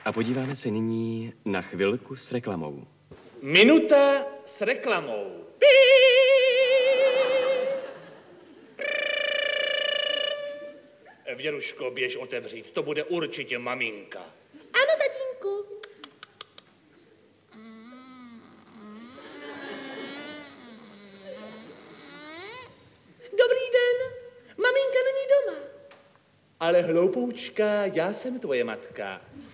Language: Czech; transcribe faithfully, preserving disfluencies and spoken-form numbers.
A podíváme se nyní na chvilku s reklamou. Minuta s reklamou. Věruško, běž otevřít, to bude určitě maminka. Ano, tatínku. Dobrý den, maminka není doma. Ale hloupoučka, já jsem tvoje matka.